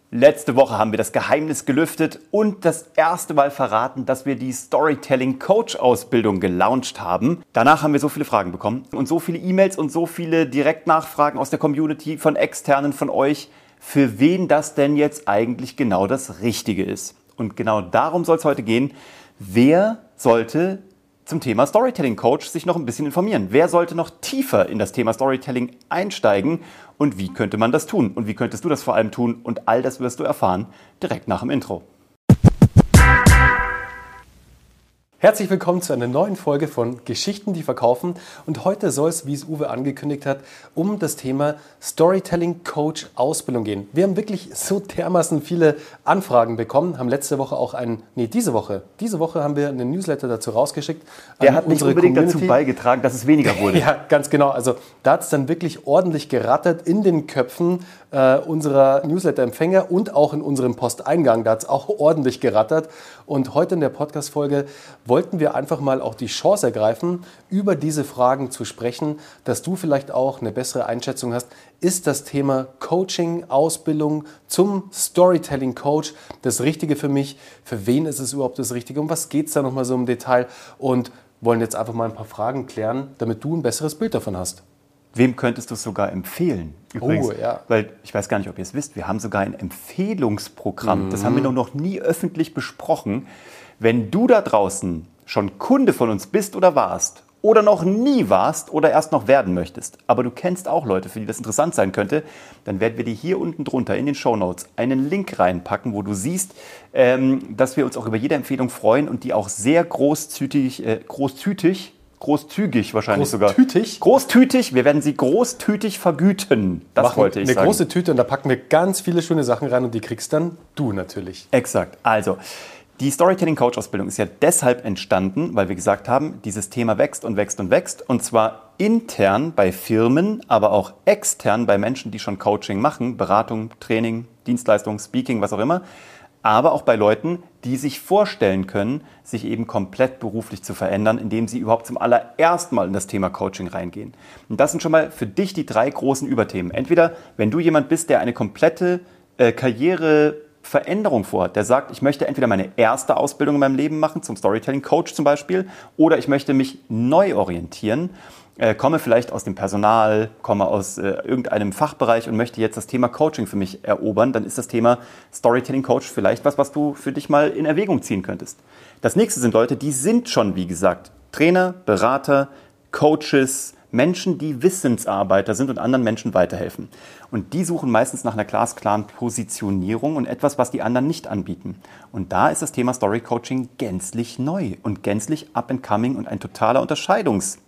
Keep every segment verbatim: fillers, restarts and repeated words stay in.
Letzte Woche haben wir das Geheimnis gelüftet und das erste Mal verraten, dass wir die Storytelling-Coach-Ausbildung gelauncht haben. Danach haben wir so viele Fragen bekommen und so viele E-Mails und so viele Direktnachfragen aus der Community, von Externen, von euch, für wen das denn jetzt eigentlich genau das Richtige ist. Und genau darum soll es heute gehen. Wer sollte zum Thema Storytelling Coach sich noch ein bisschen informieren? Wer sollte noch tiefer in das Thema Storytelling einsteigen? Und wie könnte man das tun? Und wie könntest du das vor allem tun? Und all das wirst du erfahren direkt nach dem Intro. Herzlich willkommen zu einer neuen Folge von Geschichten, die verkaufen. Und heute soll es, wie es Uwe angekündigt hat, um das Thema Storytelling Coach Ausbildung gehen. Wir haben wirklich so dermaßen viele Anfragen bekommen, haben letzte Woche auch einen, nee, diese Woche, diese Woche haben wir einen Newsletter dazu rausgeschickt. Der hat nicht unbedingt Community. dazu beigetragen, dass es weniger wurde. Ja, ganz genau. Also da hat es dann wirklich ordentlich gerattert in den Köpfen äh, unserer Newsletter-Empfänger und auch in unserem Posteingang. Da hat es auch ordentlich gerattert. Und heute in der Podcast-Folge wollten wir einfach mal auch die Chance ergreifen, über diese Fragen zu sprechen, dass du vielleicht auch eine bessere Einschätzung hast. Ist das Thema Coaching, Ausbildung zum Storytelling Coach das Richtige für mich? Für wen ist es überhaupt das Richtige? Um was geht es da nochmal so im Detail? Und wollen jetzt einfach mal ein paar Fragen klären, damit du ein besseres Bild davon hast. Wem könntest du es sogar empfehlen? Übrigens, oh, ja. Weil ich weiß gar nicht, ob ihr es wisst, wir haben sogar ein Empfehlungsprogramm. Mhm. Das haben wir noch, noch nie öffentlich besprochen. Wenn du da draußen schon Kunde von uns bist oder warst oder noch nie warst oder erst noch werden möchtest, aber du kennst auch Leute, für die das interessant sein könnte, dann werden wir dir hier unten drunter in den Shownotes einen Link reinpacken, wo du siehst, ähm, dass wir uns auch über jede Empfehlung freuen und die auch sehr großzügig, äh, großzügig, großzügig wahrscheinlich sogar. Großtütig? Großtütig, wir werden sie großtütig vergüten. Das Machen wollte ich eine sagen. Große Tüte und da packen wir ganz viele schöne Sachen rein und die kriegst dann du natürlich. Exakt. Also, die Storytelling-Coach-Ausbildung ist ja deshalb entstanden, weil wir gesagt haben, dieses Thema wächst und wächst und wächst. Und zwar intern bei Firmen, aber auch extern bei Menschen, die schon Coaching machen, Beratung, Training, Dienstleistung, Speaking, was auch immer. Aber auch bei Leuten, die sich vorstellen können, sich eben komplett beruflich zu verändern, indem sie überhaupt zum allerersten Mal in das Thema Coaching reingehen. Und das sind schon mal für dich die drei großen Überthemen. Entweder, wenn du jemand bist, der eine komplette äh, Karriere Veränderung vorhat, der sagt, ich möchte entweder meine erste Ausbildung in meinem Leben machen, zum Storytelling Coach zum Beispiel, oder ich möchte mich neu orientieren, äh, komme vielleicht aus dem Personal, komme aus äh, irgendeinem Fachbereich und möchte jetzt das Thema Coaching für mich erobern, dann ist das Thema Storytelling Coach vielleicht was, was du für dich mal in Erwägung ziehen könntest. Das nächste sind Leute, die sind schon, wie gesagt, Trainer, Berater, Coaches, Menschen, die Wissensarbeiter sind und anderen Menschen weiterhelfen. Und die suchen meistens nach einer glasklaren Positionierung und etwas, was die anderen nicht anbieten. Und da ist das Thema Story Coaching gänzlich neu und gänzlich up and coming und ein totaler Unterscheidungsgrund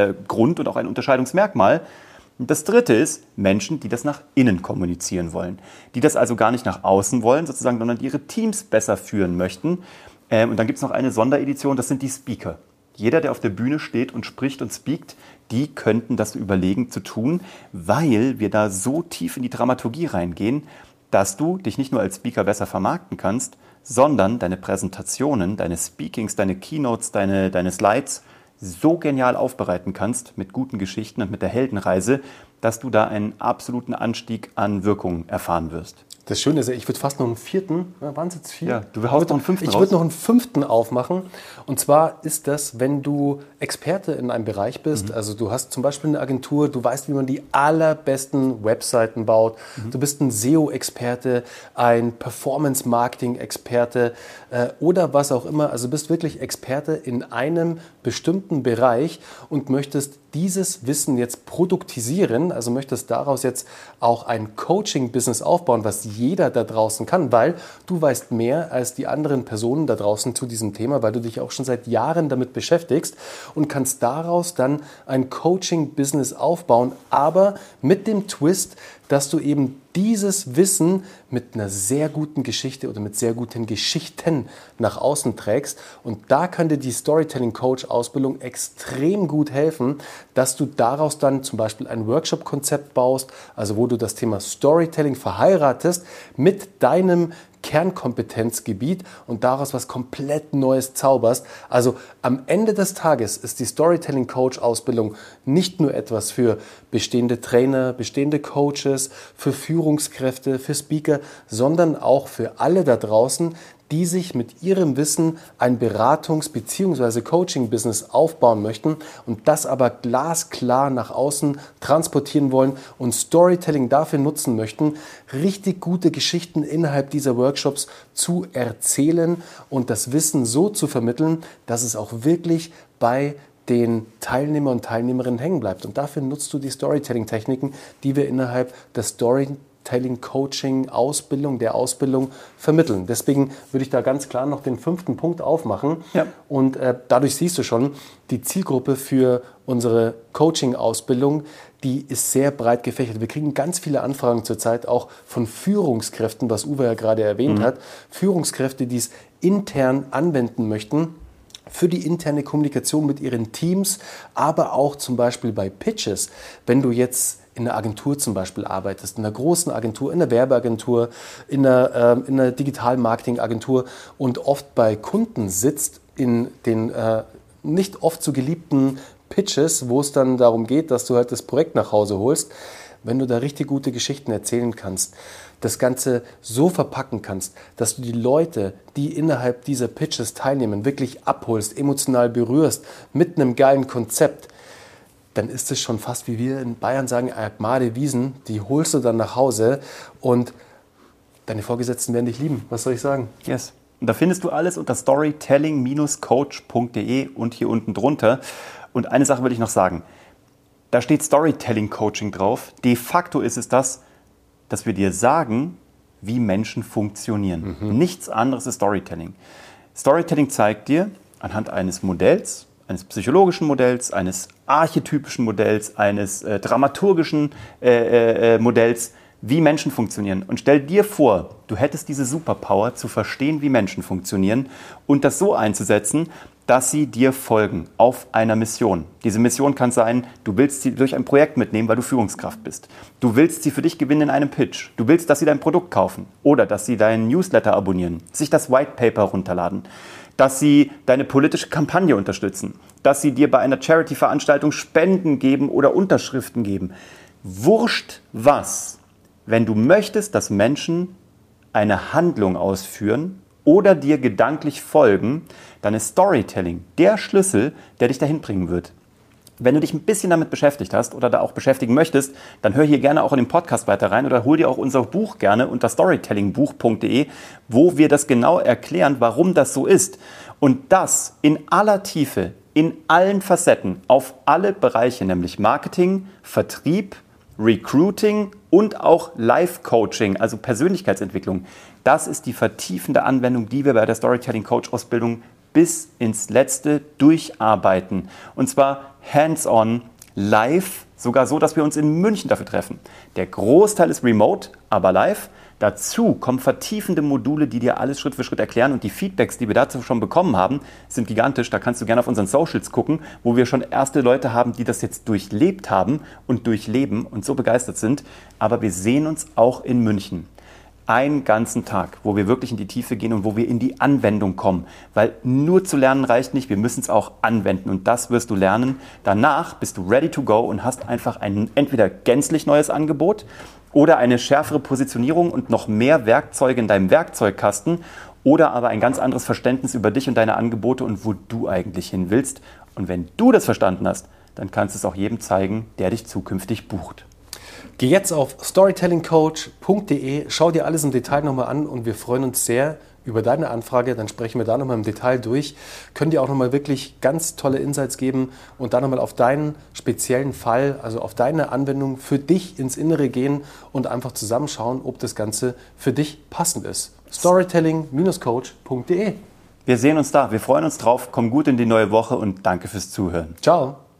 und auch ein Unterscheidungsmerkmal. Und das dritte ist Menschen, die das nach innen kommunizieren wollen. Die das also gar nicht nach außen wollen, sozusagen, sondern die ihre Teams besser führen möchten. Und dann gibt es noch eine Sonderedition, das sind die Speaker. Jeder, der auf der Bühne steht und spricht und speakt, die könnten das überlegen zu tun, weil wir da so tief in die Dramaturgie reingehen, dass du dich nicht nur als Speaker besser vermarkten kannst, sondern deine Präsentationen, deine Speakings, deine Keynotes, deine, deine Slides so genial aufbereiten kannst mit guten Geschichten und mit der Heldenreise, dass du da einen absoluten Anstieg an Wirkung erfahren wirst. Das Schöne ist ja, ich würde fast noch einen vierten, waren es jetzt vier? Ja, du haust noch einen fünften Ich raus. würde noch einen fünften aufmachen. Und zwar ist das, wenn du Experte in einem Bereich bist, mhm. also du hast zum Beispiel eine Agentur, du weißt, wie man die allerbesten Webseiten baut, mhm. du bist ein S E O-Experte, ein Performance-Marketing-Experte äh, oder was auch immer, also du bist wirklich Experte in einem bestimmten Bereich und möchtest dieses Wissen jetzt produktisieren, also möchtest daraus jetzt auch ein Coaching-Business aufbauen, was jeder da draußen kann, weil du weißt mehr als die anderen Personen da draußen zu diesem Thema, weil du dich auch schon seit Jahren damit beschäftigst und kannst daraus dann ein Coaching-Business aufbauen, aber mit dem Twist, dass du eben dieses Wissen mit einer sehr guten Geschichte oder mit sehr guten Geschichten nach außen trägst. Und da kann dir die Storytelling-Coach-Ausbildung extrem gut helfen, dass du daraus dann zum Beispiel ein Workshop-Konzept baust, also wo du das Thema Storytelling verheiratest mit deinem Kernkompetenzgebiet und daraus was komplett Neues zauberst. Also am Ende des Tages ist die Storytelling Coach Ausbildung nicht nur etwas für bestehende Trainer, bestehende Coaches, für Führungskräfte, für Speaker, sondern auch für alle da draußen, die sich mit ihrem Wissen ein Beratungs- bzw. Coaching-Business aufbauen möchten und das aber glasklar nach außen transportieren wollen und Storytelling dafür nutzen möchten, richtig gute Geschichten innerhalb dieser Workshops zu erzählen und das Wissen so zu vermitteln, dass es auch wirklich bei den Teilnehmer und Teilnehmerinnen hängen bleibt. Und dafür nutzt du die Storytelling-Techniken, die wir innerhalb der Storytelling Coaching, Ausbildung, der Ausbildung vermitteln. Deswegen würde ich da ganz klar noch den fünften Punkt aufmachen. Ja. Und äh, dadurch siehst du schon, die Zielgruppe für unsere Coaching-Ausbildung, die ist sehr breit gefächert. Wir kriegen ganz viele Anfragen zurzeit auch von Führungskräften, was Uwe ja gerade erwähnt mhm. hat. Führungskräfte, die es intern anwenden möchten, für die interne Kommunikation mit ihren Teams, aber auch zum Beispiel bei Pitches. Wenn du jetzt in einer Agentur zum Beispiel arbeitest, in einer großen Agentur, in einer Werbeagentur, in einer, äh, in einer Digital-Marketing-Agentur und oft bei Kunden sitzt in den äh, nicht oft so geliebten Pitches, wo es dann darum geht, dass du halt das Projekt nach Hause holst, wenn du da richtig gute Geschichten erzählen kannst, das Ganze so verpacken kannst, dass du die Leute, die innerhalb dieser Pitches teilnehmen, wirklich abholst, emotional berührst, mit einem geilen Konzept, dann ist es schon fast, wie wir in Bayern sagen, Agmade Wiesen, die holst du dann nach Hause und deine Vorgesetzten werden dich lieben. Was soll ich sagen? Yes. Und da findest du alles unter storytelling coach punkt de und hier unten drunter. Und eine Sache will ich noch sagen. Da steht Storytelling Coaching drauf. De facto ist es das, dass wir dir sagen, wie Menschen funktionieren. Mhm. Nichts anderes ist Storytelling. Storytelling zeigt dir anhand eines Modells, eines psychologischen Modells, eines archetypischen Modells, eines äh, dramaturgischen äh, äh, Modells, wie Menschen funktionieren. Und stell dir vor, du hättest diese Superpower zu verstehen, wie Menschen funktionieren und das so einzusetzen, dass sie dir folgen auf einer Mission. Diese Mission kann sein, du willst sie durch ein Projekt mitnehmen, weil du Führungskraft bist. Du willst sie für dich gewinnen in einem Pitch. Du willst, dass sie dein Produkt kaufen oder dass sie deinen Newsletter abonnieren, sich das White Paper runterladen, dass sie deine politische Kampagne unterstützen, dass sie dir bei einer Charity-Veranstaltung Spenden geben oder Unterschriften geben. Wurscht was, wenn du möchtest, dass Menschen eine Handlung ausführen oder dir gedanklich folgen, dann ist Storytelling der Schlüssel, der dich dahin bringen wird. Wenn du dich ein bisschen damit beschäftigt hast oder da auch beschäftigen möchtest, dann hör hier gerne auch in den Podcast weiter rein oder hol dir auch unser Buch gerne unter storytelling buch punkt de, wo wir das genau erklären, warum das so ist. Und das in aller Tiefe, in allen Facetten, auf alle Bereiche, nämlich Marketing, Vertrieb, Recruiting und auch Life-Coaching, also Persönlichkeitsentwicklung. Das ist die vertiefende Anwendung, die wir bei der Storytelling Coach Ausbildung bis ins Letzte durcharbeiten. Und zwar hands-on, live, sogar so, dass wir uns in München dafür treffen. Der Großteil ist remote, aber live. Dazu kommen vertiefende Module, die dir alles Schritt für Schritt erklären. Und die Feedbacks, die wir dazu schon bekommen haben, sind gigantisch. Da kannst du gerne auf unseren Socials gucken, wo wir schon erste Leute haben, die das jetzt durchlebt haben und durchleben und so begeistert sind. Aber wir sehen uns auch in München. Einen ganzen Tag, wo wir wirklich in die Tiefe gehen und wo wir in die Anwendung kommen. Weil nur zu lernen reicht nicht, wir müssen es auch anwenden und das wirst du lernen. Danach bist du ready to go und hast einfach ein entweder gänzlich neues Angebot oder eine schärfere Positionierung und noch mehr Werkzeuge in deinem Werkzeugkasten oder aber ein ganz anderes Verständnis über dich und deine Angebote und wo du eigentlich hin willst. Und wenn du das verstanden hast, dann kannst du es auch jedem zeigen, der dich zukünftig bucht. Geh jetzt auf storytelling coach punkt de, schau dir alles im Detail nochmal an und wir freuen uns sehr über deine Anfrage. Dann sprechen wir da nochmal im Detail durch, können dir auch nochmal wirklich ganz tolle Insights geben und dann nochmal auf deinen speziellen Fall, also auf deine Anwendung für dich ins Innere gehen und einfach zusammenschauen, ob das Ganze für dich passend ist. storytelling coach punkt de. Wir sehen uns da, wir freuen uns drauf, komm gut in die neue Woche und danke fürs Zuhören. Ciao.